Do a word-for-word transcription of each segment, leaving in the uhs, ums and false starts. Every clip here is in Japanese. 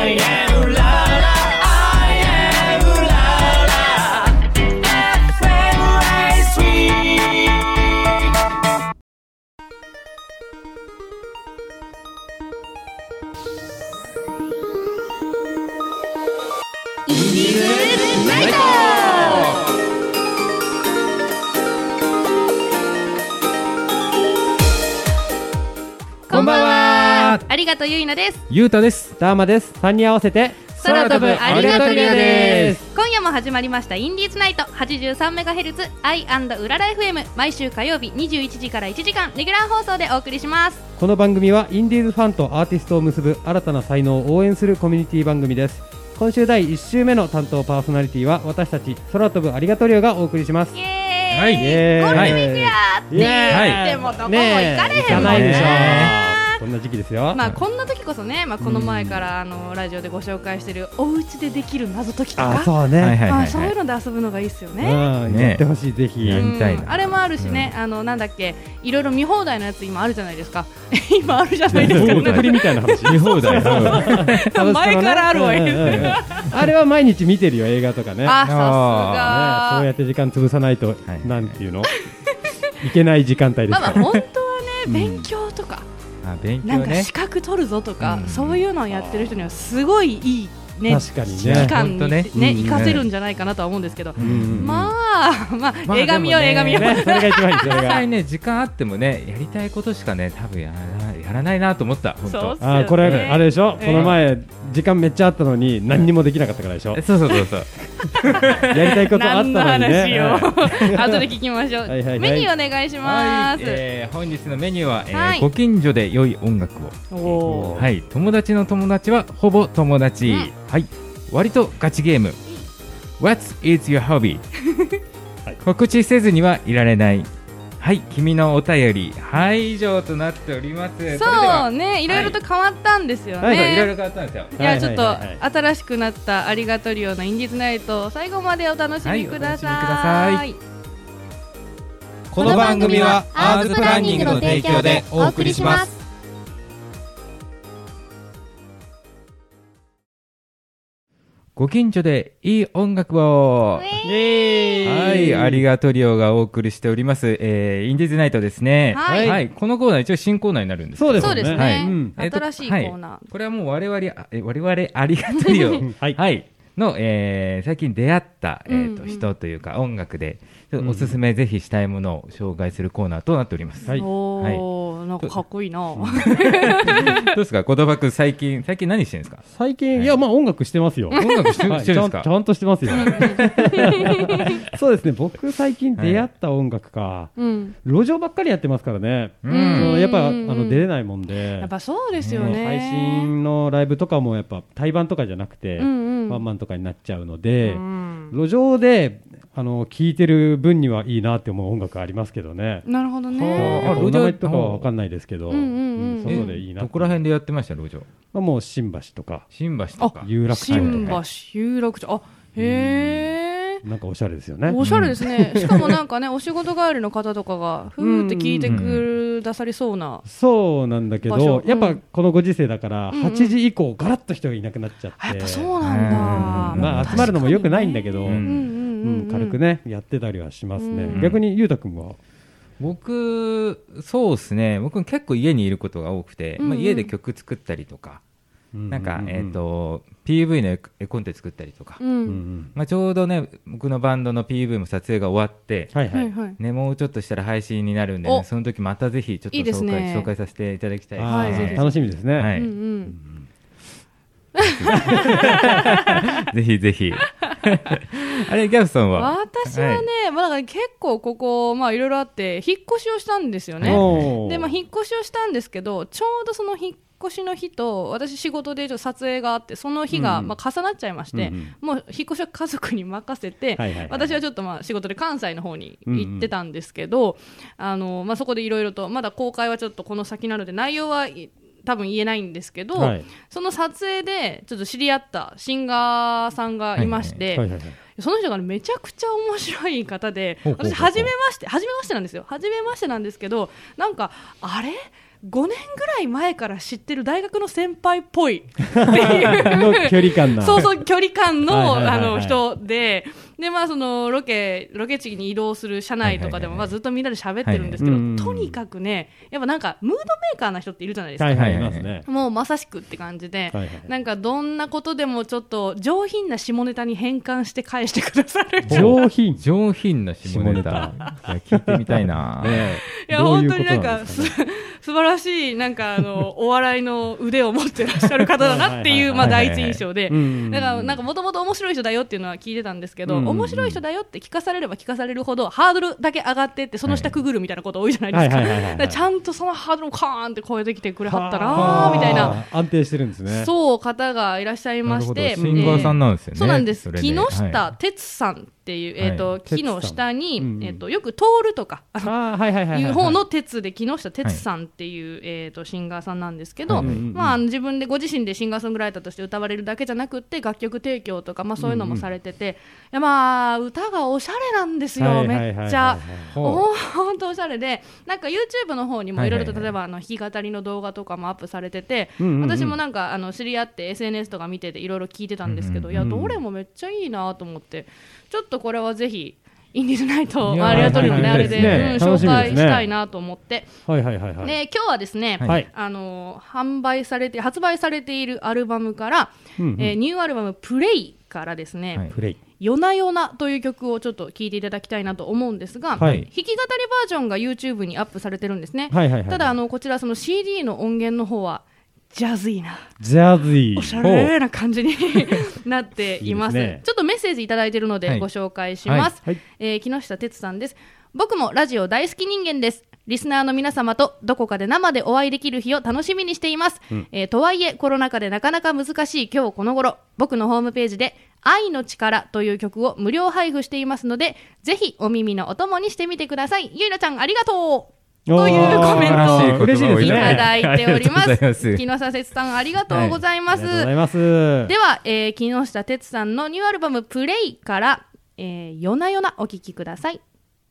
I am la la I am la la エフエム ライスウィークインディーズナイト。 こんばんは。 ありがとうゆいなです。 ゆうたです。 ダーマです。さんに合わせて空飛ぶありがとうです。 今夜も始まりましたインディーズナイト はちじゅうさんメガヘルツ アイアンド うらら エフエム 毎週火曜日にじゅういちじからいちじかんレギュラー放送でお送りします。 この番組はインディーズファンとアーティストを結ぶ新たな才能を応援するコミュニティ番組です。今週だいいっ週目の担当パーソナリティは私たち空飛ぶありがとう寮がお送りします。 イエーイ、 はい、 ゴールデンウィークやーって言ってもどこも行かれへんもんね。 行かないでしょ。こんな時期ですよ。 まあこんな時こそね、まあこの前からあのラジオでご紹介してるお家でできる謎解きとか、 あ、そうね、 はいはいはいはい、 あ、そういうので遊ぶのがいいですよね。 うん、ね、やってほしい、ぜひやりたいな。 あれもあるしね、うん、あのなんだっけ、いろいろ見放題のやつ今あるじゃないですか。今あるじゃないですか。 見放題みたいな話。 見放題。 前からあるわ。うんうんうん、 あれは毎日見てるよ、映画とかね。 あ、さすが、 ね、そうやって時間潰さないと、はい、なんていうのいけない時間帯ですから。 まあまあ本当はね、勉強とか。 あ、勉強ね、 なんか資格取るぞとか、 うん、 そういうのをやってる人にはすごいいい、ね、 確かにね、 期間にね、 ね、 ね、活かせるんじゃないかなとは思うんですけど、 うん、 まあ、まあ、まあ、映画見よう、映画見よう、 ね、それが一番いい。それが実際ね、時間あってもね、やりたいことしかね、多分やらない、やらないなと思った。本当。 そうっすよね。 あ、これあれでしょ、 えー、 この前時間めっちゃあったのに何にもできなかったからでしょ。 そうそうそうそう。 やりたいことあったのにね。 何の話を後で聞きましょう。 はいはいはい、 メニューお願いします。 はい、えー、本日のメニューは、えーはい、ご近所で良い音楽を。 おー、 はい、友達の友達はほぼ友達。うん、はい、割とガチゲーム。What is your hobby？ 告知せずにはいられない。はい、君のお便り、はい、以上となっております。 そうね、いろいろと変わったんですよね。 はい、いろいろ変わったんですよ。 いや、ちょっと新しくなったありがとりようなインディーズナイト、最後までお楽しみください。はい、お楽しみください。 この番組はアーズプランニングの提供でお送りします。 ご近所でいい音楽を、はい、ありがとりおがお送りしております、えー、インディーズナイトですね。はい、はい、このコーナー一応新コーナーになるんです。 そうですね。 そうですね、はい、うん、新しいコーナー、 はい、これはもう我々え我々ありがとりおはい、はい、の、えー、最近出会った、えーとうんうん、人というか音楽でおすすめぜひしたいものを紹介するコーナーとなっております。はい、 おー、はい、なんかかっこいいな。どうですか、小田場君、最近最近何してるんですか？ 最近、はい、いや、まあ音楽してますよ。 音楽してるんですか？ ちゃん、ちゃんとしてますよ。そうですね、僕最近出会った音楽か、はい、路上ばっかりやってますからね。うん、やっぱあの出れないもんで、 やっぱそうですよね。 配信のライブとかもやっぱ対バンとかじゃなくて、うんうん、ワンマンとかになっちゃうので、うん、路上であの聴いてる分にはいいなって思う音楽ありますけどね。 なるほどね。 あ、お名前とかは分かんないですけど、外でいいな。 どこら辺でやってました路上？ あ、もう新橋とか新橋とか有楽町とか。 新橋有楽町、あ、へえ。なんかおしゃれですよね。 おしゃれですね。しかもなんかね、お仕事帰りの方とかがふーって聞いてくださりそうな。 そうなんだけど、やっぱこのご時世だからはちじ以降ガラッと人がいなくなっちゃって。 やっぱそうなんだ。 まあ集まるのも良くないんだけど。うん、軽くねやってたりはしますね。うん、逆にゆうたくんは？ 僕そうですね、僕結構家にいることが多くて、うんうん、まあ、家で曲作ったりとか、うんうん、なんか、えーと、ピーブイ の絵コンテ作ったりとか、うんうん、まあ、ちょうどね僕のバンドの ピーブイ も撮影が終わって、はいはいね、もうちょっとしたら配信になるんで、ね、その時またぜひちょっと紹介、いいですね、紹介させていただきたいです、 はい、ぜひ楽しみですね、はい、うんうん、 ぜひぜひあれギャフさんは？ 私はね、はい、まあ、だから結構ここまあいろいろあって引っ越しをしたんですよね。で、まあ、引っ越しをしたんですけど、ちょうどその引っ越しの日と私仕事でちょっと撮影があって、その日がまあ重なっちゃいまして、うんうん、もう引っ越しは家族に任せて、はいはいはい、私はちょっとまあ仕事で関西の方に行ってたんですけど、うんうん、あのまあ、そこでいろいろとまだ公開はちょっとこの先なので内容は多分言えないんですけど、はい、その撮影でちょっと知り合ったシンガーさんがいまして、はいはいはいはいはい、その人が、ね、めちゃくちゃ面白い方で、私初めまして初めましてなんですよ初めましてなんですけど、なんかあれごねんぐらい前から知ってる大学の先輩っぽいっていう距離感なそうそう距離感の、 はいはいはいはい、 あの人でで、まあ、そのロケロケ地に移動する車内とかでも、まあ、ずっとみんなで喋ってるんですけど、はいはいはい、とにかくねやっぱなんかムードメーカーな人っているじゃないですか、 はいはいはいはい、 もうまさしくって感じで、はいはい、なんかどんなことでもちょっと上品な下ネタに変換して返してくださる上品上品な下ネタいや聞いてみたいな、ね、 いや本当になんかす素晴らしいなんかあのお笑いの腕を持ってらっしゃる方だなっていうまあ第一印象で、だからなんかもともと面白い人だよっていうのは聞いてたんですけど、面白い人だよって聞かされれば聞かされるほどハードルだけ上がってってその下くぐるみたいなこと多いじゃないですか。だからちゃんとそのハードルをカーンって超えてきてくれはったなみたいな安定してるんですね。 そう方がいらっしゃいまして、 シンガーさんなんですよね。 そうなんです。木下哲さんっていう、えーとはい、木の下に、うんえーと、よく通るとかいう方の鉄で木下哲さんっていう、はいえーと、シンガーさんなんですけど、はいまあ、自分でご自身でシンガーソングライターとして歌われるだけじゃなくって楽曲提供とか、まあ、そういうのもされてて、うんうん、いやまあ歌がおしゃれなんですよ、めっちゃほんとおしゃれでなんか YouTube の方にもいろいろと例えばあの弾き語りの動画とかもアップされてて、うんうんうん、私もなんかあの知り合って エスエヌエス とか見てていろいろ聞いてたんですけど、うんうんうん、いやどれもめっちゃいいなと思ってちょっとこれはぜひインディーズナイトアリアトリオの、ね、あれで、ねうん、紹介したいなと思って、はいはいはいはい、で今日はですね、はい、あの販売されて発売されているアルバムから、うんうんえー、ニューアルバムプレイからですね、はい、プレイ夜な夜なという曲をちょっと聴いていただきたいなと思うんですが、はい、弾き語りバージョンが YouTube にアップされてるんですね、はいはいはいはい、ただあのこちらその シーディー の音源の方はジャズィーなジャズィーおしゃれな感じになっていますいいですね。ちょっとメッセージいただいているのでご紹介します、はいはいえー、木下哲さんです。僕もラジオ大好き人間です。リスナーの皆様とどこかで生でお会いできる日を楽しみにしています、うんえー、とはいえコロナ禍でなかなか難しい今日この頃僕のホームページで愛の力という曲を無料配布していますのでぜひお耳のお供にしてみてください。ゆいなちゃんありがとうというコメントをいただいております。木下哲さんありがとうございます、はい、ありがとうございます。では、えー、木下哲さんのニューアルバムプレイから、えー、夜な夜なお聴きください。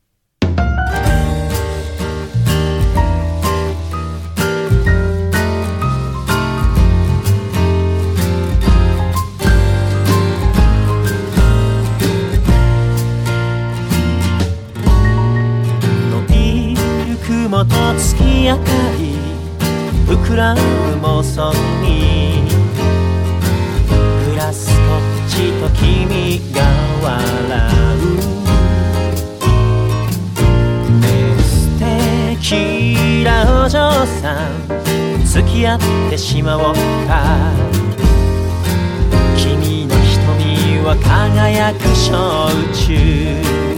雲と月明かり膨らむ妄想にグラスこっちと君が笑う素敵なお嬢さん付き合ってしまおうか君の瞳は輝く焼酎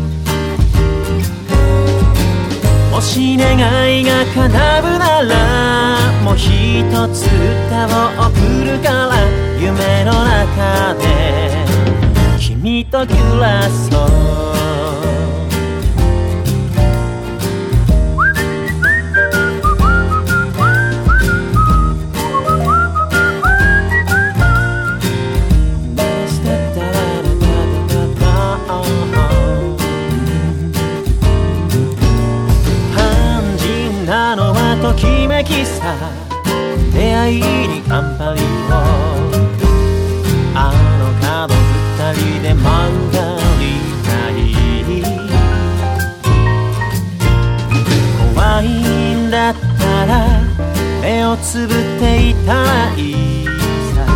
もし願いが叶うならもう一つ歌を送るから夢の中で君と暮らそうときめきさ出会いにアンパリをあの角二人で曲がりたい怖いんだったら目をつぶっていたらいいさ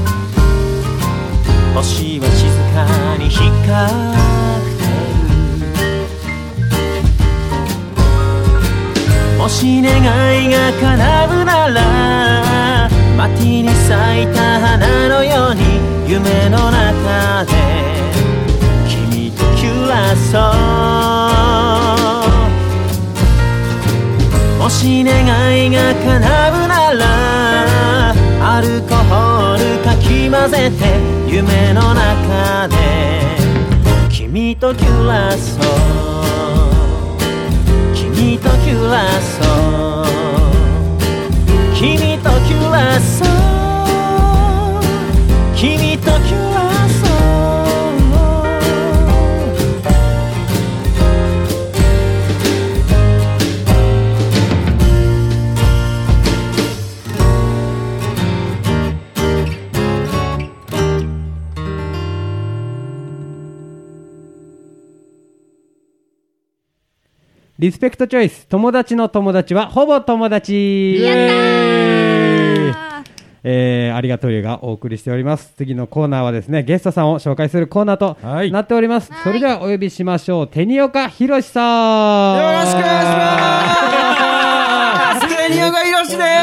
星は静かに光るもし願いが叶うならマティに咲いた花のように夢の中で君と暮らそうもし願いが叶うならアルコールかき混ぜて夢の中で君と暮らそう君と暮らそう君と暮らそう君と暮らそうリスペクトチョイス、友達の友達はほぼ友達。 やったー。 えー、ありがとうがお送りしております。次のコーナーはですね、ゲストさんを紹介するコーナーとなっております。それではお呼びしましょう。テニオカヒロシさん。 よろしくお願いします。テニオカヒロシです。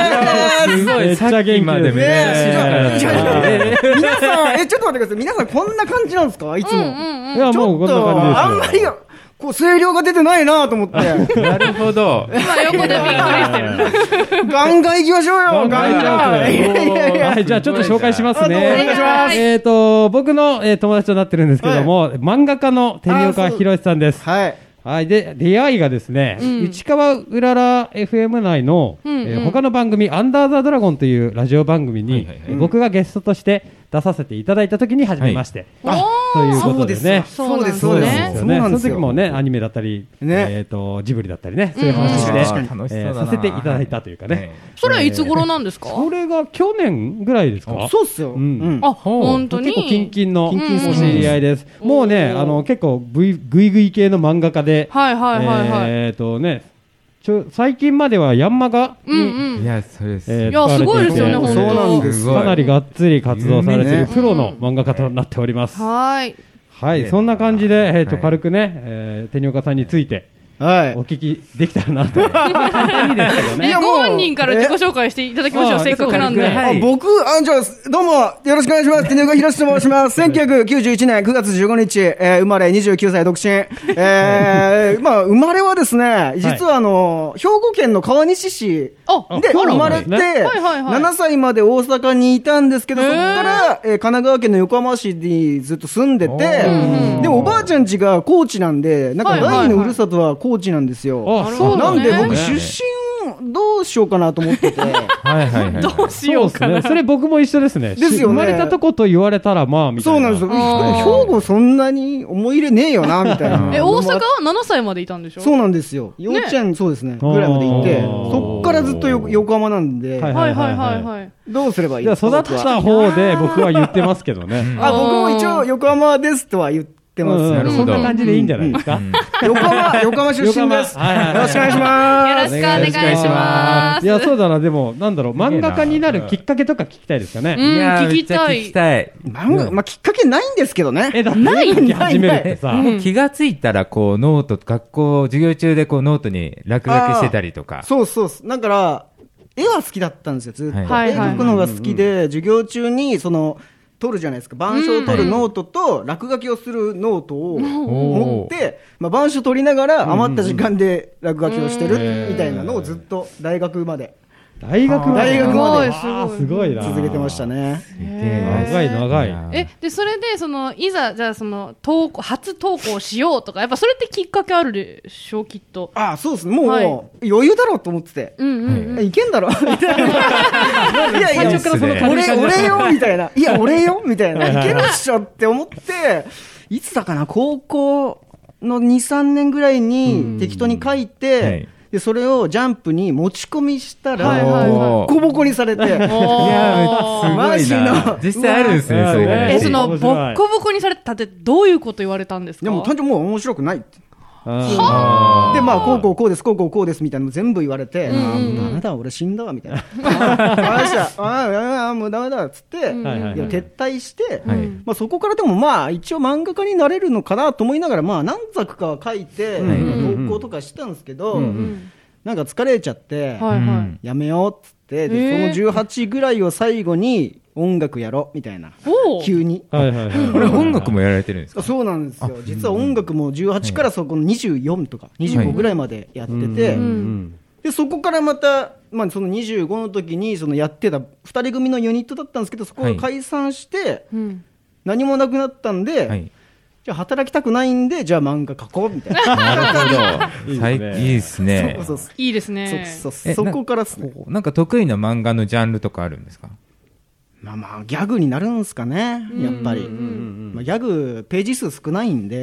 すごい、 めっちゃ元気までめっちゃ皆さん、え、ちょっと待ってください。皆さんこんな感じなんですかいつも。 うんうんうん。 いや、もうこんな感じですよ。 あんまり、こう、声量が出てないなと思って。 なるほど。 今横でびっくりしてる。 ガンガン行きましょうよ。ガンガン。 はい、じゃあちょっと紹介しますね。 お願いします。 えっと、僕のえー友達となってるんですけども、漫画家のテニオカヒロシさんです。 はい。 はい。で、出会いがですね、市川うらら エフエム 内のえー他の番組、アンダーザドラゴンというラジオ番組に僕がゲストとして出させていただいた時に初めまして。ということでね。 そうです、 そうでそうですす。 よね。その時もね、アニメだったり、えっと、ジブリだったりね、そういう話で、えーさせていただいたというかね。 それはいつ頃なんですか？ それが去年ぐらいですか？ そうっすよ。 うんあ、本当に結構キンキンのキンキンお知り合いです。もうね、あの、結構グイグイグイ系の漫画家で、 はいはいはいはい。 えっとね、ちょ最近まではヤンマガうんうん。 いや、それです。 えーいやすごいですよね使われていてそうなんですごいかなりがっつり活動されている有名ねプロの漫画家となっております。 はーい。 はい、そんな感じで、えっと、軽くね、えー、テニオカさんについて、 はい。 お聞きできたらなと。簡単にですけどね。 ね、ご本人から自己紹介していただきましょう、 えせっかくなんで。 あはいあ僕、あ、じゃあ、どうも、よろしくお願いします。テニオカヒロシと申します。せんきゅうひゃくきゅうじゅういちねんくがつじゅうごにち、えー、生まれにじゅうきゅうさい独身。えー、まあ、生まれはですね、実はあの、兵庫県の川西市あ、 でそう生まれて、 なんですねはいはいはいななさいまで大阪にいたんですけど、 へーそこから、えー神奈川県の横浜市にずっと住んでて、でもおばあちゃん家が高知なんで、なんかはいはいはい第二のふるさとは高知なんですよ。 あ、そうなねんで僕ね出身どうしようかなと思ってて。 はいはいはい。 どうしようかな。 そうですね。それ僕も一緒ですね。 ですよね生まれたとこと言われたら、まあ、みたいな。 そうなんですよ。であーも兵庫そんなに思い入れねえよな、みたいな。 え、大阪はななさいまでいたんでしょ？ そうなんですよ。幼稚園、そうですね。ぐらいまでいて、そっからずっとよ横浜なんで、 はいはいはいはいはい。 どうすればいいじゃあ、 ですか育った方で僕は言ってますけどね。 あ、僕も一応横浜ですとは言ってます。 うんなるほどそんな感じでいいんじゃないですか。 横浜、横浜出身です。よろしくおはいはいはい願いします。 よろしくお願いします。 いや、そうだな、でも、なんだろう、漫画家になるきっかけとか聞きたいですかね。 うんいやー、 聞きたいめっちゃ聞きたい。 漫画、まあ、きっかけないんですけどね。 え、だって、ない始めるってさ、 もう気がついたら、こう、ノート、学校、授業中でこう、ノートに落書きしてたりとか。 そうそうそう。だから、絵は好きだったんですよ、ずっと。 はい絵描くのが好きで、授業中に、その、取るじゃないですか。板書を取るノートと、落書きをするノートを持って、まあ、板書取りながら、余った時間で落書きをしてる、みたいなのをずっと、大学まで大学まで。 大学まですごいあーすごいな。 続けてましたね。 長い長い。 え、で、それで、その、いざ、じゃあ、その、投稿、初投稿しようとか、やっぱそれってきっかけあるでしょ、きっと。 ああ、そうですね。もう、 はい余裕だろうと思ってて。 うんうん。 えいけんだろみたいな。いやいや、 最初からその俺、俺よみたいな。いや、俺よみたいな。いけるっしょって思って、いつだかな、高校のに、さんねんぐらいに適当に書いて、 はいで、それをジャンプに持ち込みしたら、 はいはいはいボッコボコにされて、 おいやー、 マジすごいなの。 実際あるんですね、そういううわ話。 え、その、ボ面白いッコボコにされたって、どういうこと言われたんですか？ でも単純にもう面白くないって。 あで、まあ、こうこうこうです、こうこうこうですみたいなの全部言われて、ああ、もうダメだ、俺死んだわ、みたいな。ああ、したああ、ああ、もうダメだ、つって、 うんはいはいはいいや撤退して、 はいまあ、そこからでもまあ、一応漫画家になれるのかなと思いながら、まあ、何作かは書いて、 はい投稿とかしてたんですけど、 うんなんか疲れちゃって、 はいはい。 やめようっつって、でへーそのじゅうはちぐらいを最後に音楽やろうみたいな、 おう急に。 はいはいはい。 これ音楽もやられてるんですか？ そうなんですよ。実は音楽もじゅうはちからそこのにじゅうよんとかにじゅうごぐらいまでやってて、 うんで、そこからまた、まあ、そのにじゅうごの時にそのやってたふたり組のユニットだったんですけど、そこが解散して、 うん。 何もなくなったんで、 はい。 じゃあ働きたくないんで、じゃあ漫画描こうみたいな。 なるほど。 いいですね最いいですねそう。そうそういいですね。 そうそうえそこからですね。 なんか得意な漫画のジャンルとかあるんですか？ まあまあ、ギャグになるんですかね、やっぱり。まあ、ギャグ、ページ数少ないんで、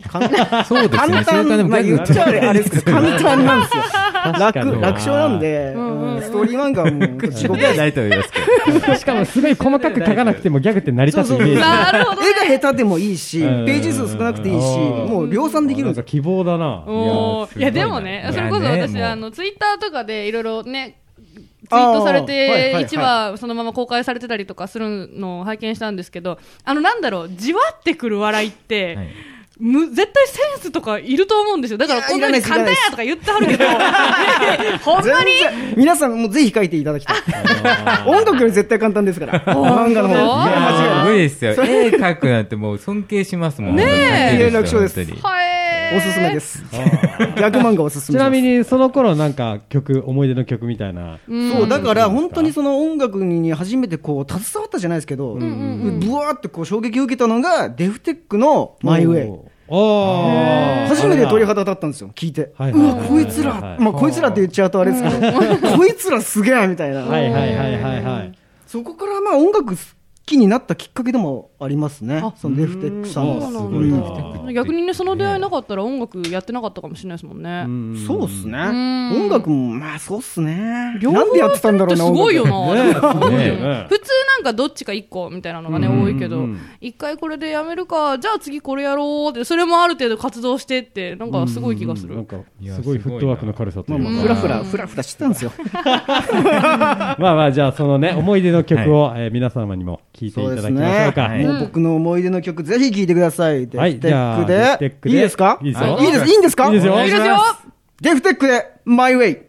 簡単そうですね。 簡単、まあ言っちゃあれあれですけど、簡単なんですよ。楽、楽勝なんで、うん、ストーリー漫画はもう地獄ではないと思いますけど。 しかもすごい細かく書かなくてもギャグって成り立つイメージ。 なるほど、ね。 絵が下手でもいいし、ページ数少なくていいし、もう量産できるんですよ。 希望だな。 いや、でもね、それこそ私、あの、ツイッターとかでいろいろね、ツイートされていちわそのまま公開されてたりとかするのを拝見したんですけど、あのなんだろう、じわってくる笑いって、はい、む絶対センスとかいると思うんですよ。だからこんなに簡単やとか言ってはるけどほんまに皆さんもぜひ書いていただきたい音楽より絶対簡単ですから漫画の方いや無理ですよ。絵描くなんてもう尊敬しますもんね。え楽勝です。おすすめです。ギャグ漫画おすすめです。 ちなみにその頃なんか曲、思い出の曲みたいな。 そうだから本当にその音楽に初めてこう携わったじゃないですけど、ブワーってこう衝撃を受けたのがデフテックのマイウェイ。初めて鳥肌立ったんですよ、聞いて。うわこいつら、まあこいつらって言っちゃうとあれですけど、こいつらすげえみたいな。 はいはいはいはいはい。 そこからまあ音楽好きになったきっかけでもありますね。そのデフテックさんはすごいな。逆にねその出会いなかったら音楽やってなかったかもしれないですもんね。 そうっすね。音楽もまあそうっすね。 両方なんでやってたんだろうな。 すごいよな。普通ねなんかどっちか一個みたいなのがね多いけど、一回これでやめるか、じゃあ次これやろうってそれもある程度活動してってなんかすごい気がする。 なんかすごいフットワークの軽さというか。 フラフラフラフラしてたんですよ。 まあまあじゃあそのね思い出の曲を皆様にも聴いていただきましょうか。 もう僕の思い出の曲ぜひ聴いてください。デフテックでいいですか？ いいですよ。 いいですいいんですか？ いいですよ。 いいですよ。 デフテックでマイウェイ。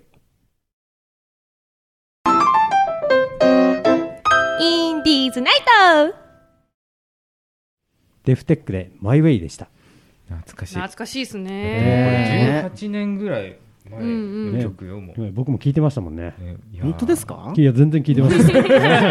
インディーズナイト。 デフテックでマイウェイでした。 懐かしい。 懐かしいですね。 じゅうはちねんぐらい前の曲よもう。 僕も聞いてましたもんね。 本当ですか？ いや全然聞いてました。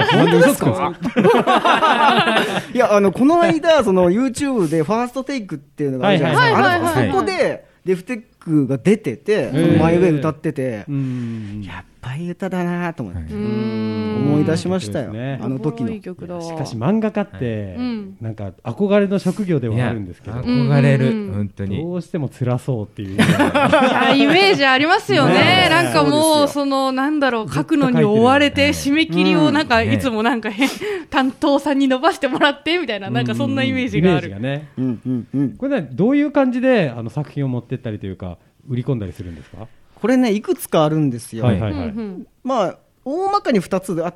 本当ですか？いやあのこの間その YouTube でファーストテイクっていうのがあるじゃないですか。あれそこでデフテックが出てて、そのマイウェイ歌ってて、やっぱり歌だなと思って思い出しましたよ。あの時の。 しかし漫画家ってなんか憧れの職業ではあるんですけど、 憧れる本当にどうしても辛そうっていうイメージありますよね。なんかもうそのなんだろう書くのに追われて締め切りをなんかいつもなんか担当さんに伸ばしてもらってみたいななんかそんなイメージがある。 これねどういう感じであの作品を持ってったりというか売り込んだりするんですか？ これねいくつかあるんですよ。 はいはいはい、 まあ大まかにふたつあって、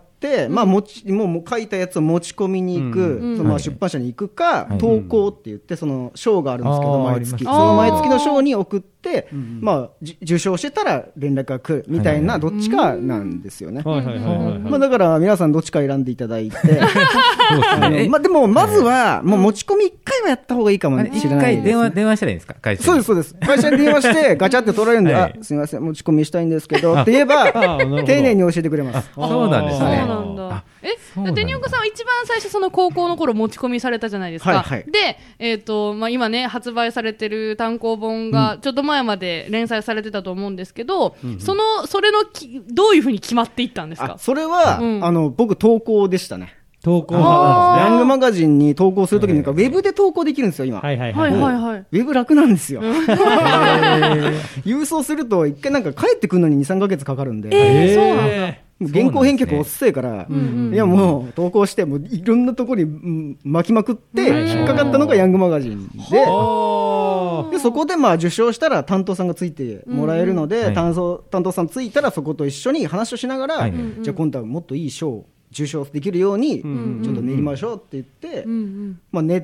うん、まあもちもうもう書いたやつを持ち込みに行く、うんそのまあ出版社に行くか、はい、投稿って言ってその賞があるんですけど、毎月その毎月の賞に送って、まあ受賞してたら連絡が来るみたいなどっちかなんですよね。まあだから皆さんどっちか選んでいただいて、まあでもまずはもう持ち込みいっかいはやった方がいいかもしれないです。いっかい電話電話したらいいんですか？会社に。 そうですそうです。会社に電話してガチャって取られるんで、はい、あすみません持ち込みしたいんですけどって言えば丁寧に教えてくれます。 そうなんですね。 そうなんだ。え、デニオコさんは一番最初その高校の頃持ち込みされたじゃないですか。はいはい、で、えっとまあ今ね発売されてる単行本がちょっと前まで連載されてたと思うんですけど、うん、そのそれのきどういうふうに決まっていったんですか？ それは、うん、あの僕投稿でしたね。 投稿ヤングマガジンに投稿するときにウェブで投稿できるんですよ今。 はいはいはいはい。 ウェブ楽なんですよ。郵送すると一回なんか帰ってくるのににさんかげつかかるんで。 えー、そうなんだ。 原稿返却おっせえから、いやもう投稿してもういろんなところに巻きまくって引っかかったのがヤングマガジンで、でそこでまあ受賞したら担当さんがついてもらえるので、担当担当さんついたらそこと一緒に話をしながら、じゃあ今度はもっといい賞を受賞できるようにちょっと練りましょうって言って、まあ練って、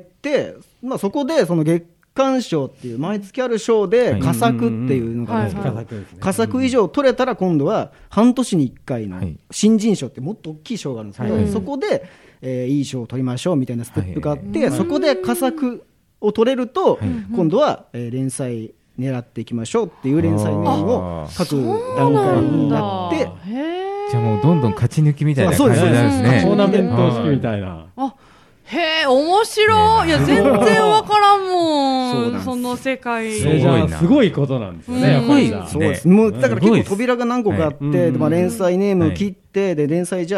まあそこでその月刊賞っていう毎月ある賞で佳作っていうのがあるんですけど、佳作以上取れたら今度は半年にいっかいの新人賞ってもっと大きい賞があるんですけど、そこで、えー、いい賞を取りましょうみたいなステップがあって、そこで佳作を取れると今度は、えー、連載狙っていきましょうっていう連載名を書く段階になって、 じゃあもうどんどん勝ち抜きみたいな感じなんですね。 トーナメント式みたいな。 あへえ面白い。いや全然わからんもん。その世界。 じゃあすごいことなんですよね。 すごいそうです。もうだから結構扉が何個かあって、まあ連載ネームを切ってで連載じゃあ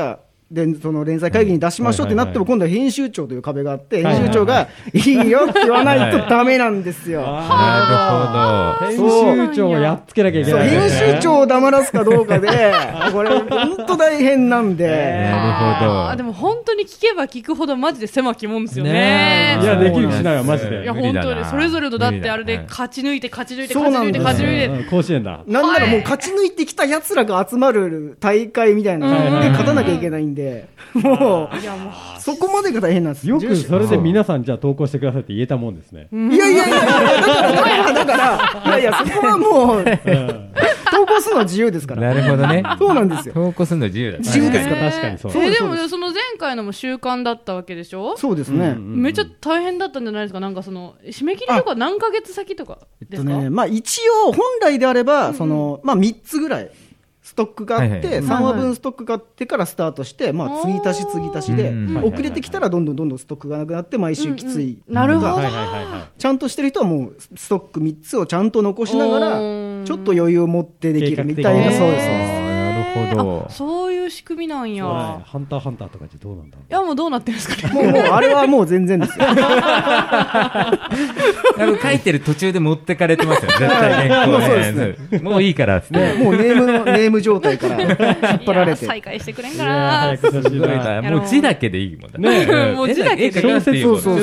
でその連載会議に出しましょうってなっても、今度は編集長という壁があって、編集長がいいよって言わないとダメなんですよ。 なるほど。 編集長をやっつけなきゃいけない。 編集長を黙らすかどうかで、これ本当大変なんで。 なるほど。 でも本当に聞けば聞くほどマジで狭きもんですよね。 いや、できる気しないわ、マジで。 いや、本当にそれぞれとだってあれで勝ち抜いて勝ち抜いて勝ち抜いて勝ち抜いて。 甲子園だ。 なんならもう勝ち抜いてきた奴らが集まる大会みたいなので勝たなきゃいけないんで、もうそこまでが大変なんです。 よくそれで皆さんじゃあ投稿してくださいって言えたもんですね。 いやいやいや、だからだからいやいや、そこはもう投稿するのは自由ですから。 なるほどね。 そうなんですよ。 投稿するの自由だ。 自由ですから。 確かにそう。 えでもその前回のも週刊だったわけでしょ。 そうですね。 めっちゃ大変だったんじゃないですか。なんかその締め切りとか何ヶ月先とかですか。 えっとね、まあ一応本来であればそのまあみっつぐらいストックがあってさんわぶんストックがあってからスタートして、まあ継ぎ足し継ぎ足しで遅れてきたらどんどんどんどんストックがなくなって毎週きつい。 なるほど。 ちゃんとしてる人はもうストックみっつをちゃんと残しながらちょっと余裕を持ってできるみたいな。そうです。 なるほど。 そういう仕組みなんや。 ハンターハンターとかってどうなんだろう。 いやもうどうなってるんですかね。 もうもうあれはもう全然ですよ。 書いてる途中で持ってかれてますよ。絶対原稿ね。もういいからですね。 もうネームのネーム状態から引っ張られて。 再開してくれんかな。 もう字だけでいいもんね。 もう字だけで。 そうそうそう。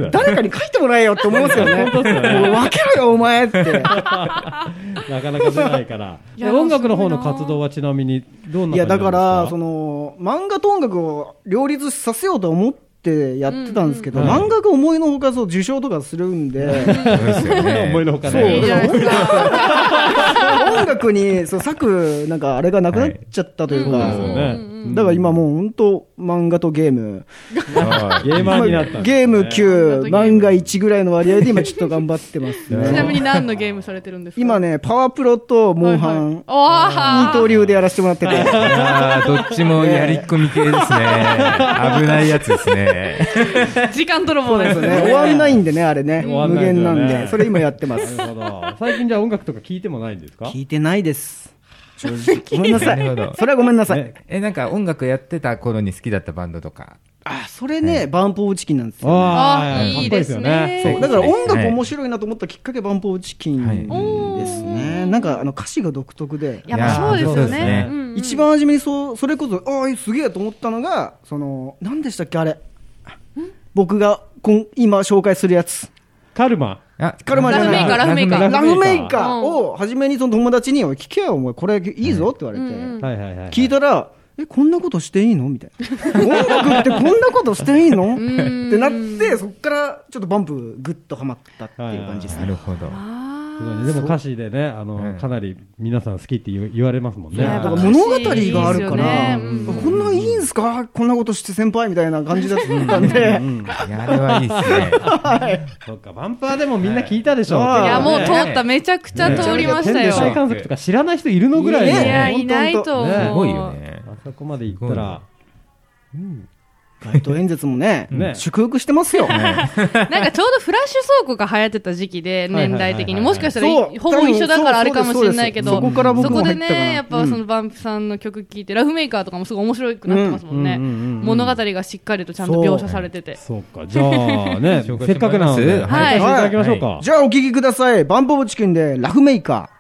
誰かに書いてもらえよって思うんですよね。もう分けろよお前って。なかなか出ないから。音楽の方の活動はちなみにどんな。 いやだからその漫画と音楽を両立させようと思ってやってたんですけど、うんうん、漫画が思いのほかそう受賞とかするんで、 思いのほかね。 そうだから音楽にそう割くなんかあれがなくなっちゃったというか、はいうん、だから今もう本当漫画とゲームゲーマーになった、ね、 ゲームきゅう漫画いちぐらいの割合で今ちょっと頑張ってますね。 ちなみに何のゲームされてるんですか。 今ねパワープロとモンハン、はいはい、二刀流でやらせてもらってて、いやどっちもやり込み系ですね。危ないやつですね。 時間泥棒ですね。終わんないんでね、あれね。無限なんで、それ今やってます。 なるほど。最近じゃあ音楽とか聞いてもないんですか。 聞いてないです。正直。ごめんなさい。それはごめんなさい。 ね、え、なんか音楽やってた頃に好きだったバンドとか。 あ、それね、はい、バンプオブチキンなんですよ、ね。 ああ、いいですね。 そう、だから音楽面白いなと思ったきっかけ、バンプオブチキンですね。はい、なんかあの歌詞が独特で。 やっぱそうですよね。 一番初めにそう、それこそ、ああ、すげえと思ったのが、その、何でしたっけ、あれ。僕が今紹介するやつ。 カルマ。 カルマじゃない。 ラフメーカー。 ラフメーカーを初めにその友達に聞けよ、お前これいいぞって言われて。聞いたら、え、こんなことしていいのみたいな。音楽ってこんなことしていいのってなって、そっからちょっとバンプグッとハマったっていう感じですね。 なるほど。 でも歌詞でね、あのかなり皆さん好きって言われますもんね。 だから物語があるから、こんないいんすか、こんなことして先輩みたいな感じだったんで、 あれはいいですね。 そっか、バンパーでもみんな聞いたでしょ。いやもう通った、めちゃくちゃ通りましたよ。 天体観測とか知らない人いるのぐらい。 いやいないと。 すごいよね。 あそこまで行ったら。 街頭演説もね、ね祝福してますよ。なんかちょうどフラッシュ倉庫が流行ってた時期で、年代的に。もしかしたらほぼ一緒だからあれかもしれないけど、そこから僕も入ったからそこでね、やっぱそのバンプさんの曲聴いて、ラフメーカーとかもすごい面白くなってますもんね。物語がしっかりとちゃんと描写されてて。 そうか、じゃあね、せっかくなので、はい、いただきましょうか。 じゃあお聴きください。バンプオブチキンでラフメーカー。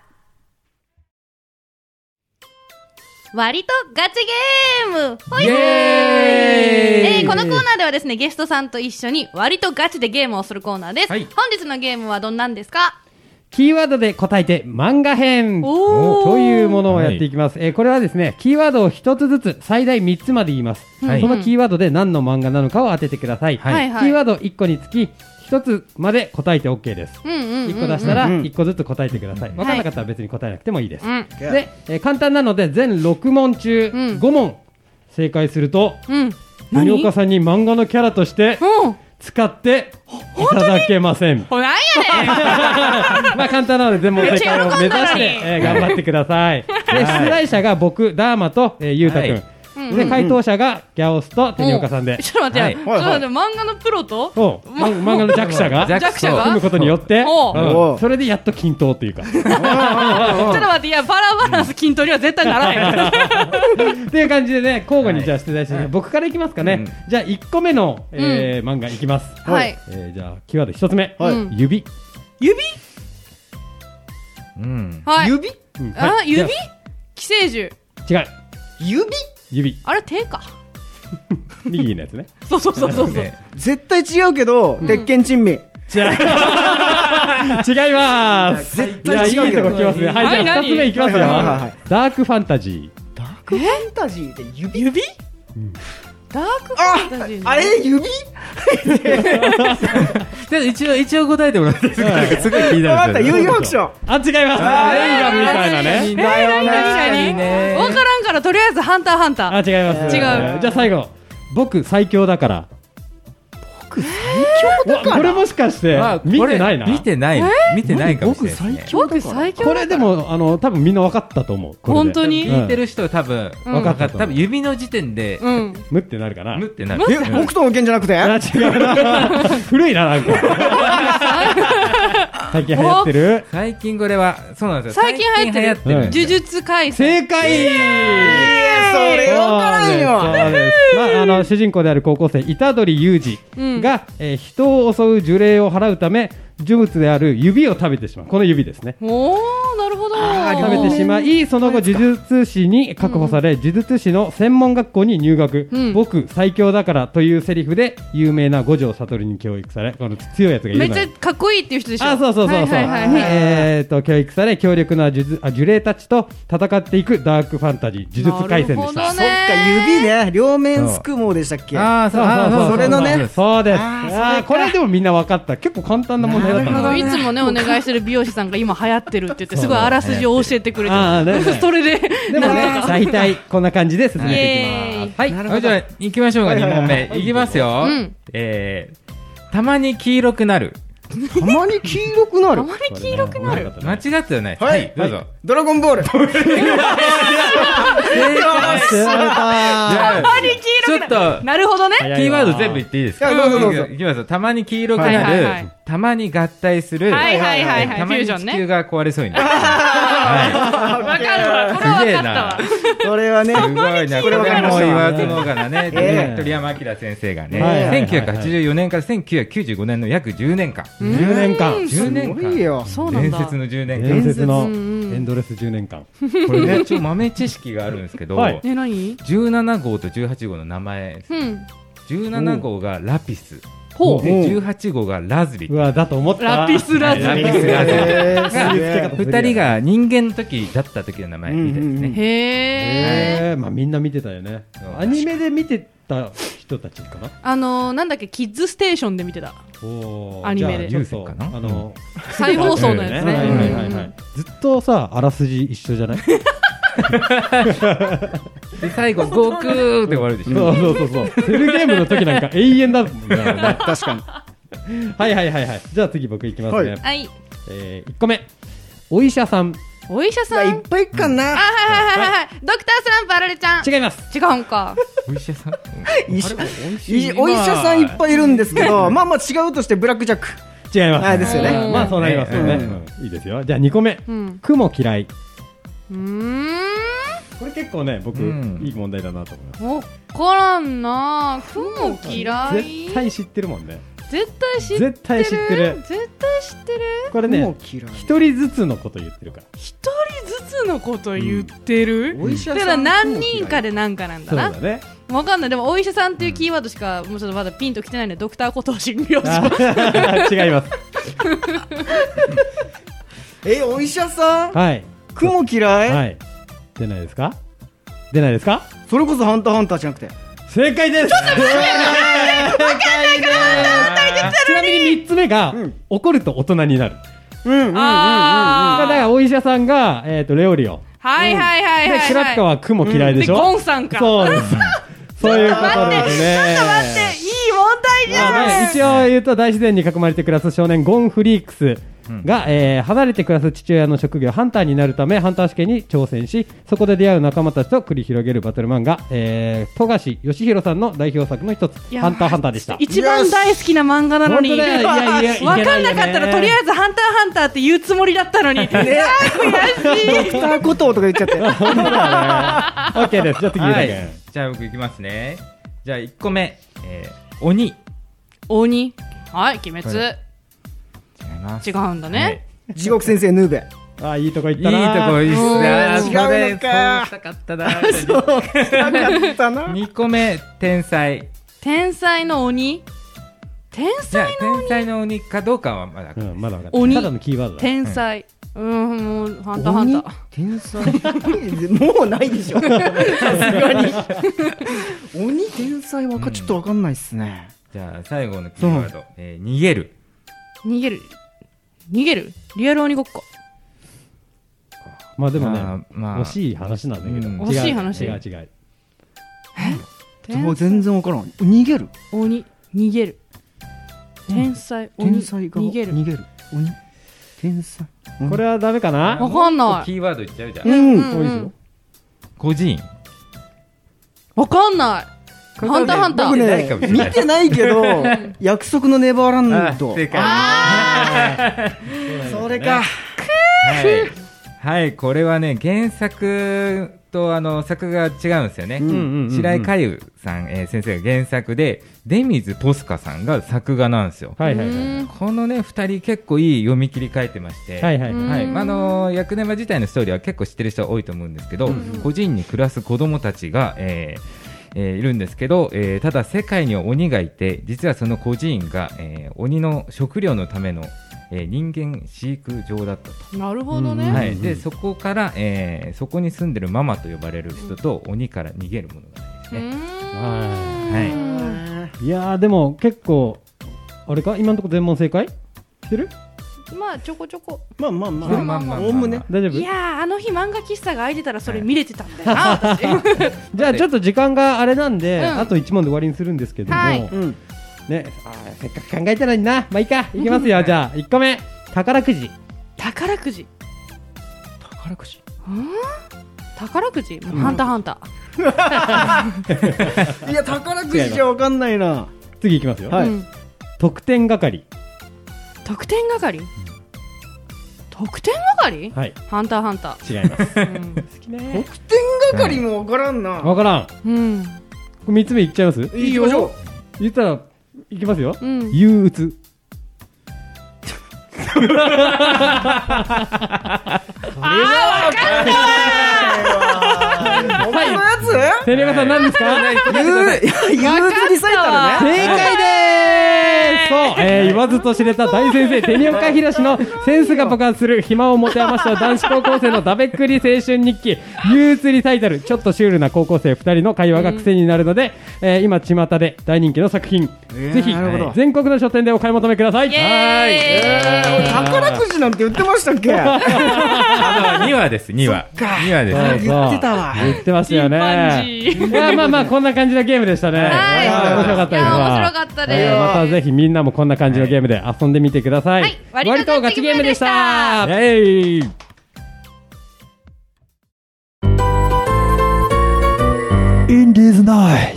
割とガチゲームほいイエーイ、 えー、このコーナーではですね、ゲストさんと一緒に割とガチでゲームをするコーナーです、はい、本日のゲームはどんなんですか。 キーワードで答えて漫画編というものをやっていきます、はい、えー、これはですね、キーワードを一つずつ最大みっつまで言います、はい、そのキーワードで何の漫画なのかを当ててください、はい、キーワードいっこにつきひとつまで答えて OK です、うんうんうんうん、いっこ出したらいっこずつ答えてください、うんうん、分からなかったら別に答えなくてもいいです、はい、で、えー、簡単なので全ろくもん中ごもん正解すると、うん、谷岡さんに漫画のキャラとして使っていただけません。 ほなんやねんまあ簡単なので全問正解を目指して、えー、頑張ってください。で出題者が僕ダーマと、えー、ゆうたくん、はい、 で回答者がギャオスとテニオカさんで、 ちょっと待って、 はいちょっと待って、漫画のプロとそうま漫画の弱者が弱者が組むことによって、 おううんそれでやっと均等っていうかちょっと待って、いや、バラバランス均等には絶対ならない。 っていう感じでね、交互にじゃあ出題して、僕からいきますかね。じゃあいっこめの、えー漫画いきます。 はい。 えーじゃあキーワードひとつめ、 はい指。 指うんはい。 指うんあ、 はい指寄生獣。 じゃあ違う。 指指。 あれ、手か。 右のやつね。 そうそうそうそう。 ね絶対違うけど、鉄拳珍味。 違い違います。 絶いやいい対違うけどとこ来ますね。はい、じゃあ何ふたつめいきますよ。 はいはいはいはいダークファンタジダークファンタジーで指指ダークファンタジーねあれ指で一応一応答えてもらっていいですか。なんかすごい気にわかった、 なるんですよね。 遊戯白書。 ー。あ、違います。レイガみたいなね。 えー、何何何わからんから、とりあえず、ハンターハンタあ、 ー。 違います。 違うじゃあ最後。僕最強だから。僕最強だからこれもしかしてあ見てないな。 これ見てない見てないかもしれないですね。 僕最強これでもあの多分みんな分かったと思う。これで本当にうん聞いてる人は多分うん分かった。多分指の時点でうん。 むってなるかな。 むってなる。 え、北斗の拳じゃなくてあ、違うな。古いな、なんか。最近流行ってる。 最近これはそうなんですよ。 最近流行ってる最近流行ってるんですよ。 呪術廻戦。 正解それわからんよ。 そうです。まあ、あの、主人公である高校生、虎杖裕二が、えー人を襲う呪霊を払うため、呪物である指を食べてしまう。この指ですね。 おー、なるほど。 食べてしまい、その後呪術師に確保され、呪術師の専門学校に入学、 うん僕最強だからというセリフで有名な五条悟に教育され、この強いやつがいるのよ。 めっちゃかっこいいっていう人でしょ。 あ、そうそうそうそう。 はいはいはいにはいえーと教育され強力な呪術あ呪霊たちと戦っていくダークファンタジー呪術廻戦でした。 なるほどそっか、指ね。両面すくもうでしたっけ？ ああそうそうそうそうそれのねそうです。 あーそれかあーこれでもみんな分かった。結構簡単な問題だったあな。 のいつもね、お願いしてる美容師さんが今流行ってるって言って、すごいあらすじを教えてくれてあーねる。それで、 でもねなんとか大体こんな感じで進めていきイエーイます。はい。 はいじゃあ行きましょうか。に問目いきますようん。 えーたまに黄色くなる。 たまに黄色くなる。 たまに黄色くなる。 間違ってはない。 ははいいどうぞ。 ドラゴンボール。 たまに黄色くなる。 ちょっとなるほどね。 キーワード全部言っていいですか。 いやどうぞどうぞいきますよ。たまに黄色くはいなはいはいる。たまに合体する。 はいはいはいはいたまにフュージョンね地球が壊れそうになる。はわかるわ。これはすげえわかったわ。 これはね。 い。すごいな。これこれわかりましたも言わずもがなね。 ええ鳥山明先生がはいはいはいね、せんきゅうひゃくはちじゅうよねんからせんきゅうひゃくきゅうじゅうごねんの約じゅうねんかん。 じゅうねんかん。 じゅうねんすごいよかん。 そうなんだ。 伝説のじゅうねんかん。 伝説のエうんうんンドレスじゅうねんかん。 これね、一応豆知識があるんですけど、 はいえ、何じゅうなな号とじゅうはち号の名前です。 うん。 じゅうなな号がラピス。 ほう。 でじゅうはち号がラズリう。わ、だと思った。 ラピスラズリラピスラズリ。 えーすげえ二人が人間の時だった時の名前みたいですね。 へえ。 えー、まあみんな見てたよねそう。 アニメで見てた人たちかな。 あのー、なんだっけ、キッズステーションで見てた。 おーアニメでじゃあちょっと有線かなあの、 再放送のやつね。 はいはいはいはい。ずっとさ、あらすじ一緒じゃない？ で最後悟空って終わるでしょ。 そうそうそうそう。セルゲームの時なんか永遠だもんね。 確かに。 はいはいはいはい。じゃあ次僕いきますね。 はいはい。 えー、いっこめ。お医者さん。 お医者いや、いさん。 っぱいいっかな。 あ、はいはいはいはいはい。ドクタースランプあられちゃん。 違います。 違うんか。 お医者さん。 医者いお医者さんいっぱいいるんですけど、まあまあ違うとしてブラックジャック。 違います。 はいですよねうんまあそうなりますよね。 うんうんいいですよ。じゃあにこめ。 うん。 雲嫌い。 うーん。 これ結構ね、僕、 うんいい問題だなと思います。 わからんな。雲嫌い。 絶対知ってるもんね。 絶対知ってる。 絶対知ってる絶対知ってる。 これねもう、嫌い。 一人ずつのこと言ってるから。 一人ずつのこと言ってる。 お医者さんだから何人かでなんかなんだなそうだ。ね。 わかんない。でもお医者さんっていうキーワードしかもうちょっとまだピンときてないので、ドクターコトー診療あ所。 違います。 え、お医者さんはい。 雲嫌い、 はい。出ないですか出ないですかそれこそハンターハンターじゃなくて。 正解です。ちょっと待ってちなみにみっつめが、 うん怒ると大人になる。 うんうんうんうんうん。 あだからお医者さんが、えっと、レオリオ。 はいはいはいはい、はい。 で、クラッカは雲嫌いでしょ、 で、ゴンさんか。 そうです。そういうことですね。 ちょっと待って、いい問題じゃん。 まあね、一応言うと大自然に囲まれて暮らす少年ゴンフリークスが、えー離れて暮らす父親の職業ハンターになるためハンター試験に挑戦し、そこで出会う仲間たちと繰り広げるバトル漫画、えー、富樫義弘さんの代表作の一つハンターハンターでした。 一番大好きな漫画なのに本当だよ。いやいや分かんなかったらとりあえずハンターハンターって言うつもりだったのに、ね、悔しい。 ドクターコトーとか言っちゃって本当だよね。OK です。じゃあ次、 はい、じゃあ僕いきますね。じゃあいっこめ、えー、鬼。 鬼。はい、鬼滅。 違います。 違うんだね。 はい、 地獄先生ヌーベ。 あーいいとこ行っいいたな。 とこいいっすね。 違うのか。 そうしたかったな。 そうしたかったな。 にこめ、天才。 天才の鬼。天才の鬼。 天才の鬼かどうかはまだ、 うん、まだ分かった。 鬼ただのキーワードだ。 天才。うん、もうハンターハンター。 天才もうないでしょ。さすがに。鬼天才わかちょっとわかんないっすね。 じゃあ最後のキーワード、えー、逃げる。 逃げる。逃げる。リアル鬼ごっこ。 まあでもね、 まあまあ惜しい話なんだけど、 うん違う惜しい話違う違う。 もう全然わからん。逃げる。 鬼。逃げる。天才。鬼。 天才が逃げる。 逃げる。鬼。天才。 これはダメかな。 わかんない。 キーワード言っちゃうじゃん。 うん。 うん多いですよ。 孤児院。 わかんない。ハンターハンター。 僕ないかもしれないね見てないけど約束のネバーランあド。 正解。 それか。 はい、はい、これはね原作とあの作画が違うんですよね。 うんうんうんうん白井佳代さん、えー先生が原作で出水ポスカさんが作画なんですよ。 はいはいはい。 うんこのねふたり結構いい読み切り書いてまして、 はいはいうんはい、あのー、役沼自体のストーリーは結構知ってる人は多いと思うんですけど、個人に暮らす子供たちが、えーえーいるんですけど、えーただ世界には鬼がいて、実はその孤児院が、えー鬼の食料のための、えー人間飼育場だったと。 なるほどね。 はい、でそこから、えーそこに住んでるママと呼ばれる人と鬼から逃げる物語ですうーね。 ん。 いやーでも結構あれか今のところ全問正解してる？ まあちょこちょこ。 まあまあまあまあまあまあまあおおむね。 大丈夫？ いやーあの日漫画喫茶が空いてたらそれ見れてたんだよな、私。 じゃあちょっと時間があれなんで、 うんあといち問で終わりにするんですけども、 はいうん。 ね、あーせっかく考えたのにな。まあいいか、いきますよ。じゃあいっこめ、宝くじ。 宝くじ。 宝くじ。 宝くじ、ハンターハンタいや宝くじじゃわかんないな。 次いきますよ。 ー。 はいうん得点係。 得点係。得点係？ はい、 ハンターハンタ違います。 ー。うん好きね。 得点係もわからんな。 わからん。こうん。 れみっつめいっちゃいます？ いいよ。 言ったらいきますよ。 うん。 憂鬱。 お前のやつ？ テレマさん何ですか？ 憂鬱リサイタルね。 正解でーす。そう、えー、言わずと知れた大先生テニオカヒロシのセンスが爆発する暇を持て余した男子高校生のだべっくり青春日記憂鬱リサイタル。ちょっとシュールな高校生ふたりの会話が癖になるので、えー、今巷で大人気の作品、ぜひなるほど全国の書店でお買い求めください。 イエーイ。 宝くじなんて言ってましたっけ？ あのにわですにわ。にわですね。 そうそう言ってたわ。 言ってましたよチンパンね。 ジーいやまあまあこんな感じのゲームでしたね。 はいいや面白かったですわ。 いや面白かったですえーまたぜひみんなもこんな感じのゲームで遊んでみてください。 はい割とガチゲームでしたイエーイ。Indies Night。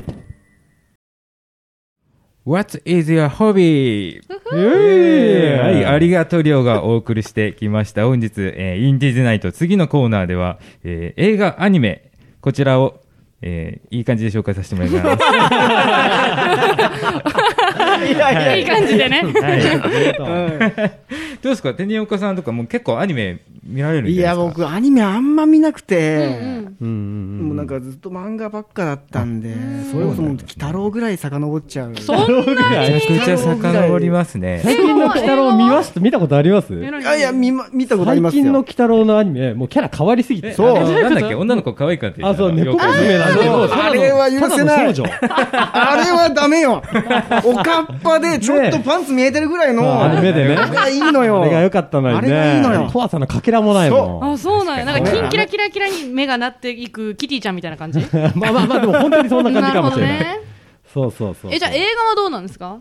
What is your hobby? えはい、ありがとうりょうがお送りしてきました。本日、えーインディーズナイト次のコーナーでは、えー映画、アニメ、こちらを、えーいい感じで紹介させてもらいます。 いやいやいい感じでね。 どうですか、テニオカさんとかも結構アニメ見られるんいやじゃないですか？ 僕アニメあんま見なくて、 うんうんうんもうなんかずっと漫画ばっかだったんで、それこそもう鬼太郎ぐらい遡っちゃう。 そんなにめちゃくちゃ遡りますね。 最近の鬼太郎見ます見たことあります？ いやいや見ま見たことあり最ますよ。 近の鬼太郎のアニメもうキャラ変わりすぎて。 そうあのなんだっけ、女の子可愛いかって言あ、 ってそう、猫娘なんで、 そうもうただのあれは許せないただの少女。 あれはダメよ。おかっぱでちょっとパンツ見えてるぐらいの。 そうあれ目でねあれがいいのよ。 あれが良かったのにね。 あれがいいのよトワさんのかけらもないもん。 あ、そうなんや。なんかキンキラキラキラに目がなっていくキティちゃんみたいな感じ。 まあまあまあ、でも本当にそんな感じかもしれない。 るほどね。 そうそうそう。 え、じゃあ映画はどうなんですか？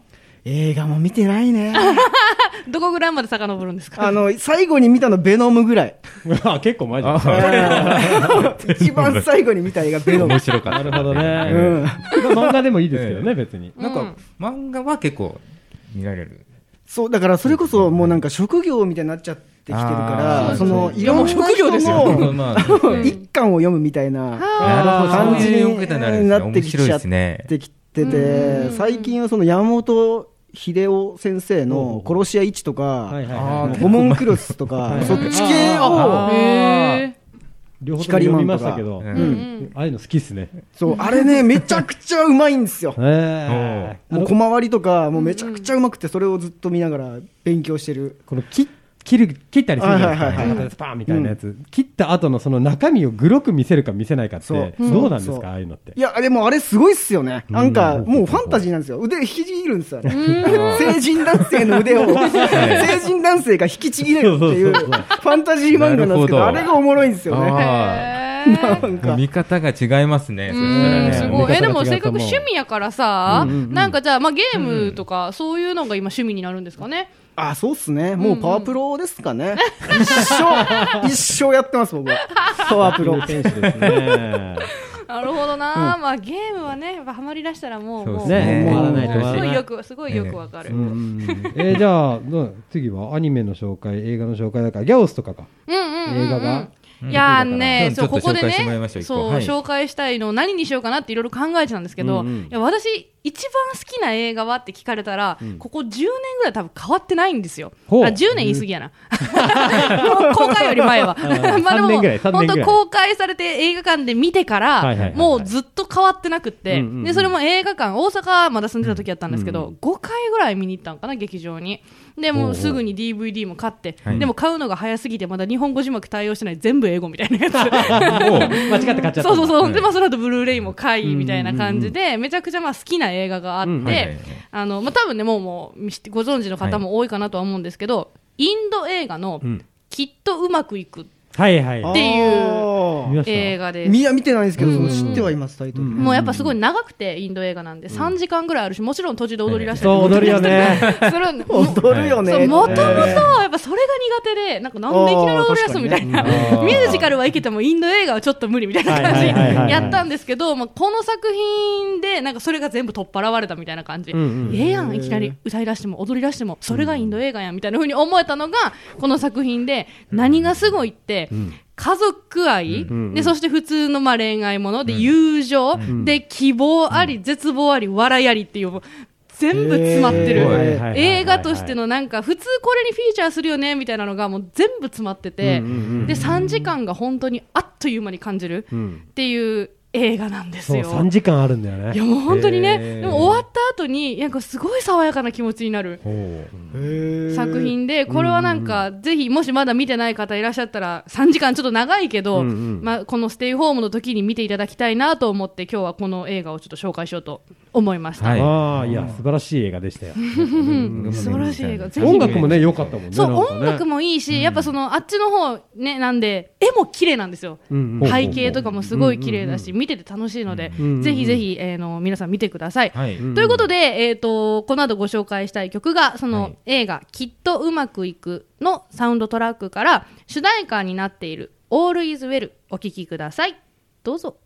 映画も見てないね。 どこぐらいまで遡るんですか？ あの、最後に見たのベノムぐらい。 あ、結構前じゃん。 一番最後に見た映画ベノム。 面白かった。 なるほどね。 うん。 漫画でもいいですけどね、別に。 なんか、漫画は結構見られる。 そう、だからそれこそもうなんか職業みたいになっちゃってきてるから、その、いろんな人の一巻を読むみたいな感じになってきちゃってきてて、最近はその山本秀夫先生の殺し屋いちとか、ホモンクロスとか、そっち系を、 両方とも読みましたけど、ああいうの好きっすね。 そう、あれね、めちゃくちゃうまいんですよ。 えもう小回りとか、もうめちゃくちゃうまくて、それをずっと見ながら勉強してる。 この切切る切ったりするじゃないですか、スパーンみたいなやつ、切った後のその中身をグロく見せるか見せないかってどうなんですか、ああいうのって。 いや、でもあれすごいっすよね。なんかもうファンタジーなんですよ。腕引きちぎるんですよね。成人男性の腕を成人男性が引きちぎれるっていうファンタジー漫画なんですけど、あれがおもろいんですよね。 なんか見方が違いますね。そしたらね。 すごい。え、でもせっかく趣味やからさ、なんかじゃあまあゲームとかそういうのが今趣味になるんですかね。 あ、そうっすね。もうパワープロですかね。一生、一生やってます、僕は。パワープロ。 選手ですね。 なるほどな、まあゲームはね、やっぱハマりだしたらもう、もう、 ね、 もう、すごいよく、すごいよくわかる。 えー、じゃあ、次はアニメの紹介、映画の紹介だから、ギャオスとかか。 うんうん。 映画が。 いやーね、そう、ここでね、そう、 はい、 紹介したいのを何にしようかなっていろいろ考えてたんですけど、うんうん、いや私、一番好きな映画はって聞かれたら、うん、ここじゅうねんぐらい多分変わってないんですよ。あ、じゅうねん言い過ぎやな。公開より前は。まあでも、本当公開されて映画館で見てから、もうずっと変わってなくって、うんうんうん、で、それも映画館、大阪まだ住んでた時やったんですけど、うんうん、ごかいぐらい見に行ったのかな、劇場に。で、もうすぐに ディーブイディー も買って、でも買うのが早すぎて、まだ日本語字幕対応してない、全部英語みたいなやつ。 間違って買っちゃった。 そうそうそう。で、まあその後ブルーレイも買い、みたいな感じで、めちゃくちゃまあ好きな映画があって、あの、まあ多分ね、もうもうご存知の方も多いかなとは思うんですけど、インド映画のきっとうまくいく。 はいはい。 っていう映画です。 見や見てないんですけど、知ってはいます、タイトル。 もうやっぱすごい長くて、インド映画なんで、さんじかんぐらいあるし、もちろん途中で踊り出したり。 そう、踊るよね。 踊るよね。 もともと、やっぱそれが苦手で、なんかなんでいきなり踊り出すみたいな。ミュージカルはいけても、インド映画はちょっと無理みたいな感じやったんですけど、この作品で、なんかそれが全部取っ払われたみたいな感じ。ええやん、いきなり歌い出しても、踊り出しても、それがインド映画やんみたいな風に思えたのが、この作品で、何がすごいって、うん、家族愛、うん、でそして普通のまあ恋愛もので友情、うん、で希望あり、うん、絶望あり笑いありっていう全部詰まってる映画としてのなんか普通これにフィーチャーするよねみたいなのがもう全部詰まってて、うんうんうん、でさんじかんが本当にあっという間に感じるっていう映画なんですよ。 そうさんじかんあるんだよね。 いやもう本当にね、でも終わった後になんかすごい爽やかな気持ちになる作品で、これはなんかぜひもしまだ見てない方いらっしゃったらさんじかんちょっと長いけど、うんうん、まあこのステイホームの時に見ていただきたいなと思って今日はこの映画をちょっと紹介しようと思いました。 はい、ああいや素晴らしい映画でしたよ。 素晴らしい映画。 音楽もね良かったもんね。 そう、 ね、 音楽もいいし、やっぱそのあっちの方ねなんで絵も綺麗なんですよ。うんうん、背景とかもすごい綺麗だし、うんうんうん、見てて楽しいので。うんうんうん、ぜひぜひ、えー、の皆さん見てください、はい、ということで、えー、とこの後ご紹介したい曲がその、はい、映画きっとうまくいくのサウンドトラックから主題歌になっている All is Well お聴きください。どうぞ。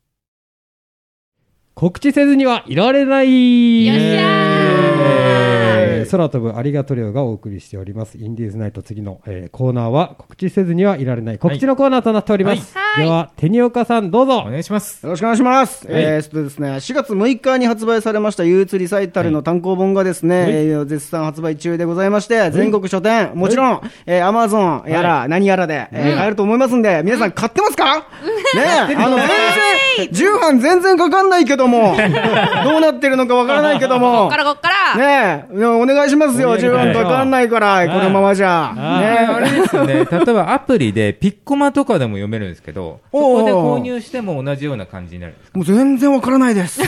告知せずにはいられない。 よっしゃー、 空飛ぶありがとりょうがお送りしておりますインディーズナイト。次の、えー、コーナーは告知せずにはいられない告知のコーナーとなっております、はい、では手に岡さんどうぞお願いします。 よろしくお願いします、はい、えー、そうですね、しがつむいかに発売されました憂鬱リサイタルの単行本がですね、はい、えー、絶賛発売中でございまして、はい、全国書店もちろん、はい、えー、Amazon やら、はい、何やらで、えー、買えると思いますんで、皆さん買ってますか、ねえ、あの全然じゅうはん全然かかんないけどもどうなってるのかわからないけどもこっからこっからねえ、お願いしますよ。じゅうはんかかんないからこのままじゃねえ、 あれですよね。例えばアプリでピッコマとかでも読めるんですけど、そこで購入しても同じような感じになるんですか。 もう全然わからないです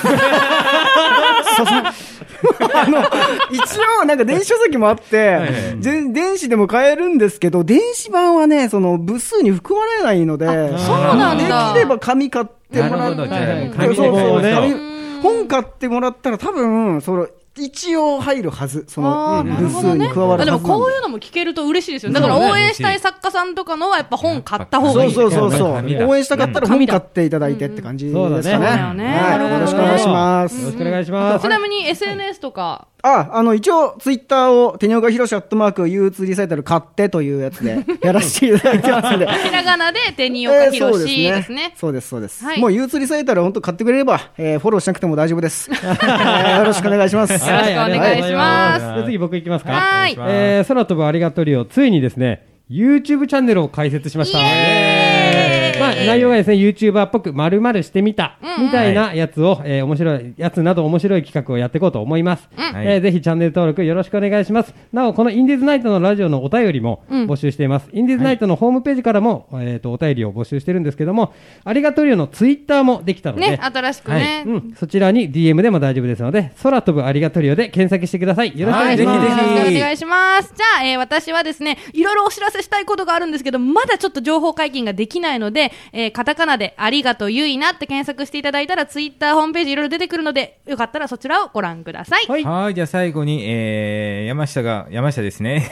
あの一応なんか電子書籍もあって、はいはい、電子でも買えるんですけど、電子版はねその部数に含まれないので、 そうなんだ。 できれば紙買ってもらって、 紙の方ね、 本買ってもらったら多分その一応入るはず、そのあー部数に加わるはずなんで。 でもこういうのも聞けると嬉しいですよ。だから応援したい作家さんとかのはやっぱ本買った方がいい。 そうそうそうそう。 紙だ応援したかったら本買っていただいてって感じですかね。 うんうんそうだよねはい、 なるほどねよろしくお願いします。 よろしくお願いします。 ちなみに エスエヌエス とか、 あ、あの、一応、ツイッターを、手におかひろしアットマーク、憂鬱リサイタル買ってというやつで、やらせていただいてますんで。 ひらがなで手におかひろしですね。 そうです、そうです。 はいもう、憂鬱リサイタル本当買ってくれれば、えー、フォローしなくても大丈夫です。えーよろしくお願いします。 よろしくお願いします。 じゃあ次僕行きますか。 はい。 えー、空飛ぶありがとりをついにですね、YouTube チャンネルを開設しました。 イエーイまあ、内容がですね、YouTuber っぽく丸々してみた、 うんうんみたいなやつを、えー面白いやつなど面白い企画をやっていこうと思います。 はいえーぜひチャンネル登録よろしくお願いします。なお、このインディーズナイトのラジオのお便りもうん募集しています。インディーズナイトのホームページからも、えーと、お便りを募集してるんですけども、ありがとりよのツイッターもできたので、 ね、新しくね。 うん、そちらに ディーエム でも大丈夫ですので、空飛ぶありがとりよで検索してください。よろしくお願いします。 はいぜひぜひよろしくお願いします。じゃあ、えー私はですね、いろいろお知らせしたいことがあるんですけど、まだちょっと情報解禁ができないので、えーカタカナでありがとゆいなって検索していただいたら、ツイッターホームページいろいろ出てくるので、よかったらそちらをご覧ください。 はいはい、じゃあ最後に、えー、山下が、山下ですね。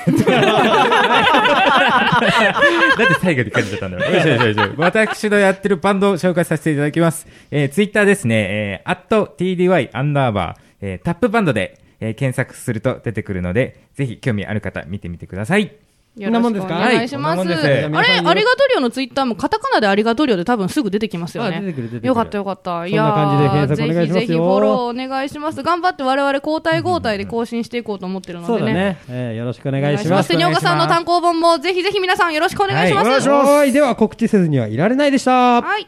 だって最後に感じちゃったんだよ。よしよしよしよし私のやってるバンドを紹介させていただきます。えー、ツイッターですね、えー、アット ティーディーワイ アンダーバー、えー、タップバンドで、えー、検索すると出てくるので、ぜひ興味ある方見てみてください。 よろしくお願いします。 はいこんなもんですあれ、ありがとりよのツイッターもカタカナでありがとりよで多分すぐ出てきますよね。 あ出てくる出てくるよかったよかった。いやそんな感じで検索お願いしますよぜひぜひフォローお願いします。頑張って我々交代交代で更新していこうと思ってるのでね。 そうだね、えーよろしくお願いしお願いします。 ます。 テニオカさんの単行本もぜひぜひ皆さんよろしくお願いします。 はいお願いしますはい、では告知せずにはいられないでした。 はい。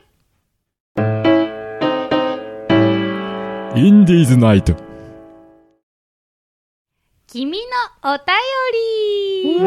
インディーズナイト。 君のお便り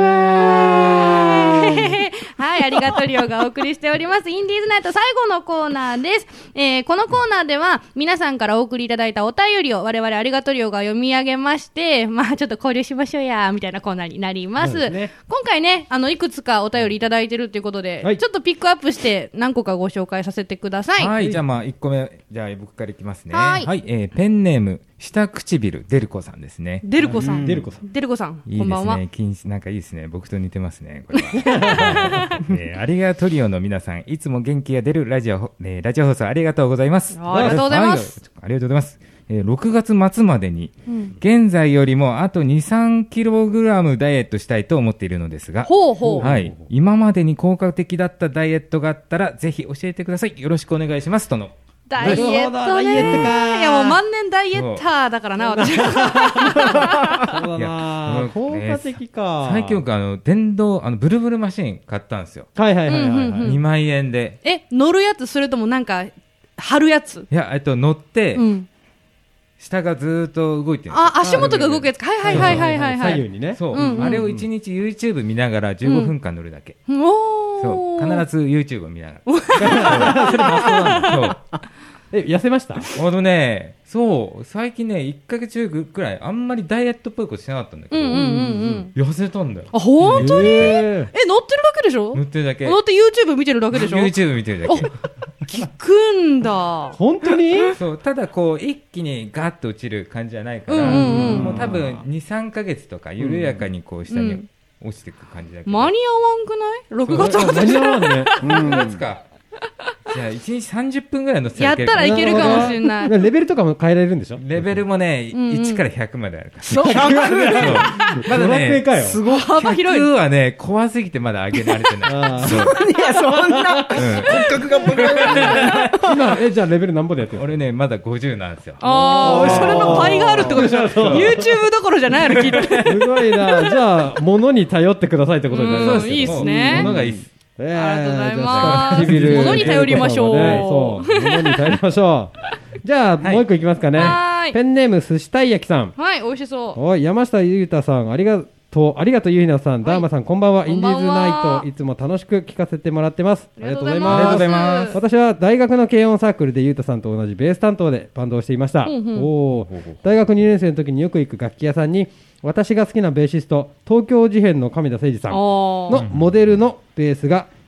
はい、ありがとりよがお送りしております。インディーズナイト最後のコーナーです。えー、このコーナーでは皆さんからお送りいただいたお便りを我々ありがとりよが読み上げまして、まあちょっと交流しましょうや、みたいなコーナーになります。 そうですね今回ね、あの、いくつかお便りいただいてるっていうことで、 はいちょっとピックアップして何個かご紹介させてください。 はい、じゃあまあいっこめ、じゃあ僕からいきますね。 はいえー、ペンネーム、下唇デルコさんですね。 デルコさん。 デルコさん。 デルコさん、 いいこんばんは。 ですね。禁止なんかいいですね。僕と似てますね。これはえーありがトリオの皆さん、いつも元気が出るラジオ、えーラジオ放送ありがとうございます。 ありがとうございますはい。ありがとうございます。えーろくがつ末までに、 うん現在よりもあとに、さんキログラムダイエットしたいと思っているのですが、 ほうほう。 はい、今までに効果的だったダイエットがあったらぜひ教えてください。よろしくお願いしますとの。 ダイエットね。 なるほどダイエットかいやもう万年ダイエッターだからな、私。 そうだいやな、効果的か。 最近僕あの電動あのブルブルマシン買ったんですよ。 はいはいはいはい、はいうんうんにまんえんで。 え、乗るやつ、それともなんか、貼るやつ。 いやえっと乗って、 うん。 下がずーっと動いてるんですよ。 あ、足元が動くやつか。はいはいはいはいはいはい。 左右にね。 そう、 うんうんあれをいちにち YouTube 見ながらじゅうごふんかん乗るだけ。 おそうー。 必ず YouTube を見ながら。そうえ、痩せました？ あのね、そう、最近ね、いっかげつくらい、あんまりダイエットっぽいことしなかったんだけど、 うんうんうんうん。 痩せたんだよ。 あ、ほんとにええ、乗ってるだけでしょ乗ってるだけ。 乗って YouTube 見てるだけでしょ YouTube 見てるだけ。 聞くんだ。 本当に？ そう、ただこう、一気にガッと落ちる感じじゃないから、 うんうんうんもう多分に、さんかげつとか、緩やかにこう、下にうん落ちていく感じだけど。 間に合わんくない ?ろく 月あ間に合わんね。 ろくがつか。じゃあ、いちにちさんじゅっぷんぐらい乗せやったらいけるかもしれない。 レベルとかも変えられるんでしょ？ レベルもね、 うんうんいちからひゃくまであるから。 そう。 そうまだドラクエね、 かよ。 すごい。 幅広い。 ひゃくはね、怖すぎてまだ上げられてない。 あーそういや、そんな、骨格が僕が今、え、じゃあレベル何ぼでやってるの？ 俺ね、まだごじゅうなんですよ。 ああ、それの倍があるってことでしょ。 そう YouTube どころじゃないの、きっと。 すごいな。じゃあ、物に頼ってくださいってことになりますうんいいっすね物がいいっす。 えーありがとうございますじゃあ唇物に頼りましょうそう、物に頼りましょう。じゃあ、 はいもう一個いきますかねはーい。 ペンネーム、寿司たい焼きさん。 はい、美味しそう。 おい、山下裕太さん、ありがとう、ありがとう、ゆひなさん、ダーマさん、こんばんは。インディーズナイト、いつも楽しく聞かせてもらってます。ありがとうございありがとうます。 ございます。 私は大学の軽音サークルでゆうたさんと同じベース担当でバンドをしていました。 うんうんおー大学にねん生の時によく行く楽器屋さんに、私が好きなベーシスト、東京事変の亀田誠二さんのあモデルのベースが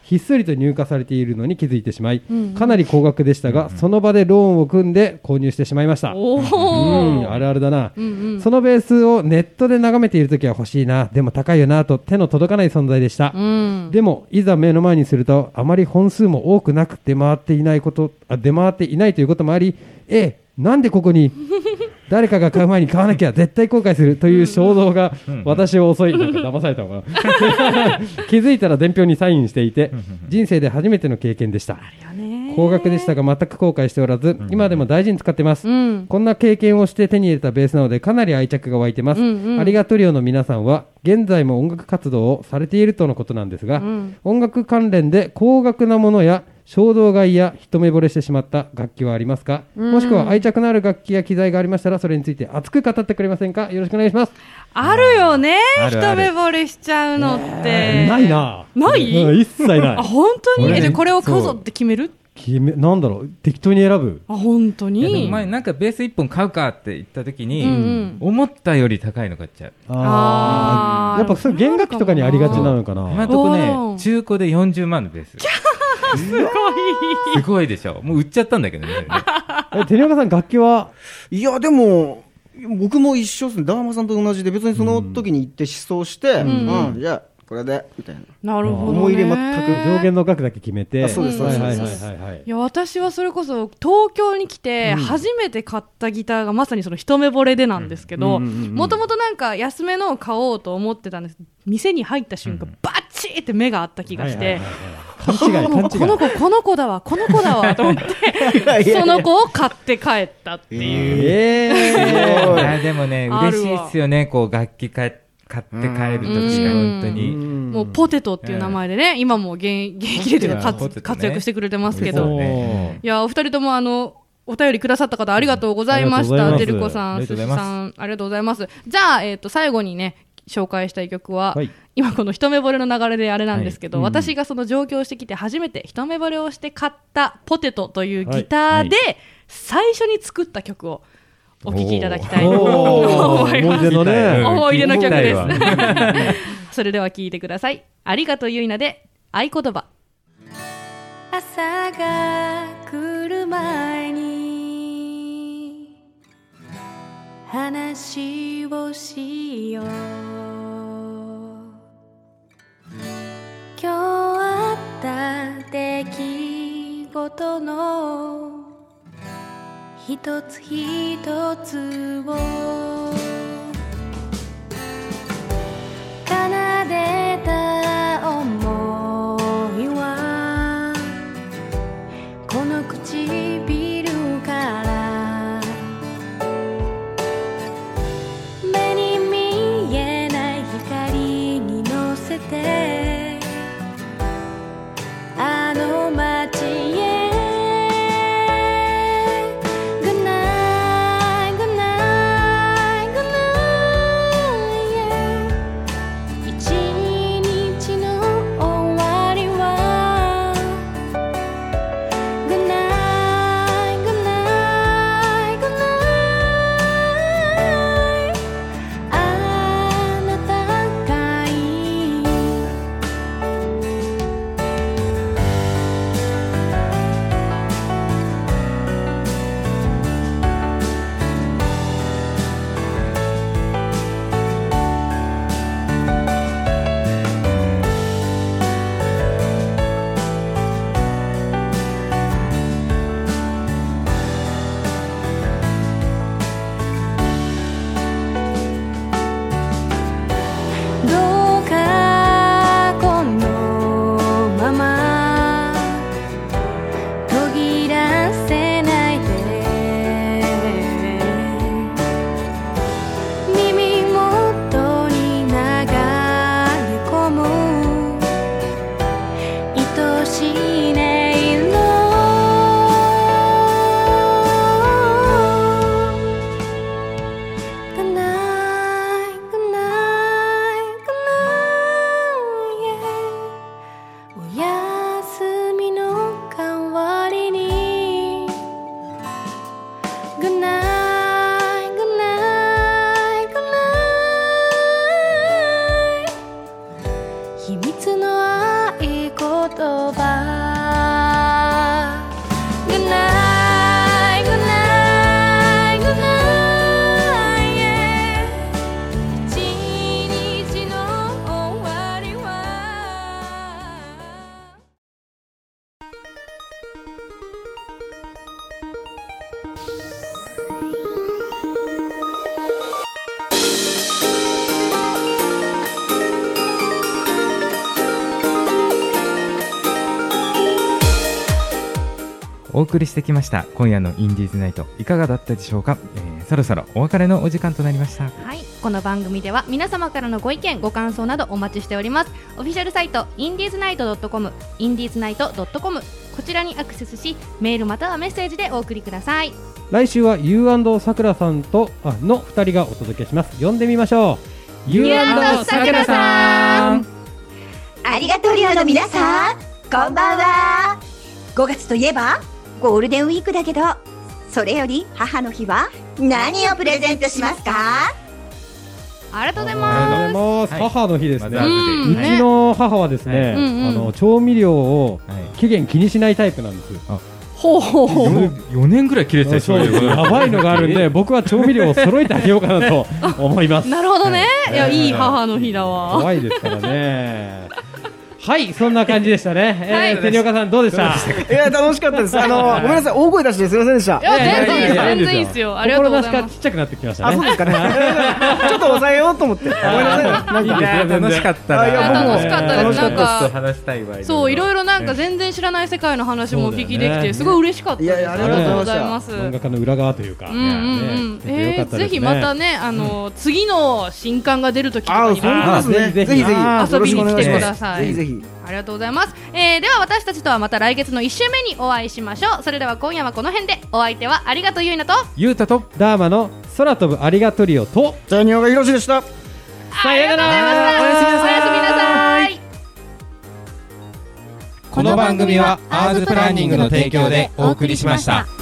ひっそりと入荷されているのに気づいてしまい、 うんうん、 かなり高額でしたが、うんうん、その場でローンを組んで購入してしまいました。 おうん、あるあるだな、 うんうん、 そのベースをネットで眺めているときは欲しいな、でも高いよなと手の届かない存在でした、 うん、 でもいざ目の前にするとあまり本数も多くなく出回っていないことあ出回っていないということもあり、えなんでここに誰かが買う前に買わなきゃ絶対後悔するという衝動が私を襲い、なんか騙されたのかな気づいたら伝票にサインしていて、人生で初めての経験でした。高額でしたが全く後悔しておらず、今でも大事に使ってます、うん、こんな経験をして手に入れたベースなのでかなり愛着が湧いてます、うんうん、ありがトリオの皆さんは現在も音楽活動をされているとのことなんですが、うん、音楽関連で高額なものや衝動買いや一目惚れしてしまった楽器はありますか、うん、もしくは愛着のある楽器や機材がありましたらそれについて熱く語ってくれませんか。よろしくお願いします。 あるよね、一目惚れしちゃうのって、 えー、ないな。 ない、 うん、一切ないあ本当に、ね、じゃあこれを買うぞって決める、 決めなんだろう、適当に選ぶ。 あ本当に。 でも前なんかベースいっぽん買うかって言った時に、うんうん、思ったより高いの買っちゃう。 ああやっぱそう弦楽器とかにありがちなのかな。 今のとこね中古でよんじゅうまんのベースすごいすごいでしょ。もう売っちゃったんだけどねえ照岡さん楽器は。 いやでも僕も一緒ですね。ダーマさんと同じで別にその時に行って思想して、うんうんうん、じゃあこれでみたいな。 なるほど、ね、 思い入れ全く上限の額だけ決めて。 あそうですそうです、はいはいはいはい、いや私はそれこそ東京に来て初めて買ったギターがまさにその一目惚れでなんですけど、もともとなんか安めのを買おうと思ってたんです。店に入った瞬間、うん、バッチーって目があった気がして、はいはいはいはい、 勘違い勘違いこの子この子だわこの子だわと思ってその子を買って帰ったっていう。 えー、いやでもね嬉しいっすよね、こう楽器買って買って帰るときが本当にもうポテトっていう名前でね、今も現役でというか活, 活躍してくれてますけど、ね、いやお二人ともあのお便りくださった方ありがとうございました。てるこさん、すしさんありがとうございます。じゃあ、えー、と最後にね紹介したい曲は、はい、今この一目惚れの流れであれなんですけど、はい、私がその上京してきて初めて一目惚れをして買ったポテトというギターで最初に作った曲をお聴きいただきたいと思います。思い出のね、思い出の曲ですそれでは聴いてください。ありがとうゆいなで合言葉。朝が来る前に話をしよう。今日あった出来事の一つ一つを奏でた想いはこの唇から目に見えない光に乗せてあの街へ「Good night, good night お送りしてきました今夜のインディーズナイト、いかがだったでしょうか。えー、そろそろお別れのお時間となりました。 はい、この番組では皆様からのご意見ご感想などお待ちしております。オフィシャルサイトインディーズナイトドットコム、インディーズナイトドットコム、こちらにアクセスしメールまたはメッセージでお送りください。 来週は ユーアンド さくらさんとあのふたりがお届けします。呼んでみましょう。 ユーアンド さくらさん、 ありがとうリオの皆さん、こんばんは。ごがつといえばゴールデンウィークだけど、それより母の日は何をプレゼントしますか？ ありがとうございあります。 がとうございます、 はい母の日ですね、 まずうんうちの母はですね、 はいあうんうんの調味料をはい期限気にしないタイプなんです。 ほうほうほう。 よねんぐらい切れてたりすそうるよやばいのがあるんで僕は調味料を揃えてあげようかなと思いますなるほどね。いや、 はいいい母の日だわ。 怖いですからねはい、そんな感じでしたね。 はいえー、谷岡さんどうでした？ いや楽しかったです。あのごめんなさい、大声出してすみませんでしたい。や、全然いいです、 いやいやいや全然いいですよ。ありがとうございます志がち。っちゃくなってきましたあ、そうね。 ですかね。ちょっと抑えようと思って。ごめんなさい。なんかいやー楽しかったな。 あいや僕も楽しかったです。なんちょっとか、 話したいわ。 そう、いろいろなんかね全然知らない世界の話もお聞きできて、 そうだよねすごい嬉しかったです。 いやいやありがとうございます。 漫画家の裏側というか。 うんうんうん、 ねよかえー、 ったですねぜひまたね、あの、次の新刊が出るときとかあ、 にも本当ですね。 ぜひぜひぜひぜひ遊びに来てください。 ぜひぜひ。 ありがとうございます。えー、では私たちとはまた来月のいっ週目にお会いしましょう。それでは今夜はこの辺で、お相手はありがとうゆいなと、 ゆうたとダーマの空飛ぶありがとりをとじゃあ、におがひろしでした。 さよなら。おやすみなさい。おやすみなさい。 この番組はアーズプランニングの提供でお送りしました。